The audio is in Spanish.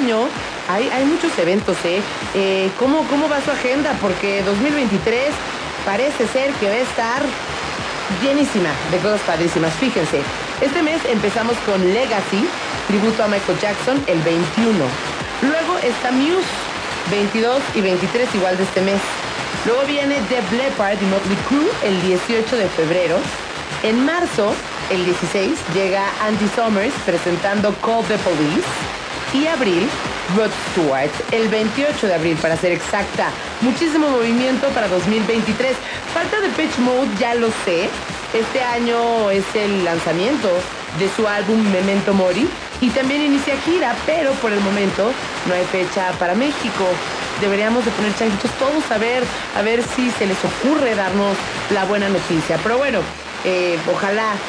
año hay muchos eventos, ¿eh? ¿Cómo va su agenda? Porque 2023 parece ser que va a estar llenísima de cosas padrísimas. Fíjense, este mes empezamos con Legacy, tributo a Michael Jackson, el 21. Luego está Muse, 22 y 23 igual de este mes. Luego viene Def Leppard y Motley Crue el 18 de febrero. En marzo, el 16, llega Andy Summers presentando Call the Police. Y abril, Rod Stewart, el 28 de abril para ser exacta. Muchísimo movimiento para 2023. Falta Depeche Mode, ya lo sé. Este año es el lanzamiento de su álbum Memento Mori y también inicia gira, pero por el momento no hay fecha para México. Deberíamos de poner changuitos todos a ver si se les ocurre darnos la buena noticia. Pero bueno, ojalá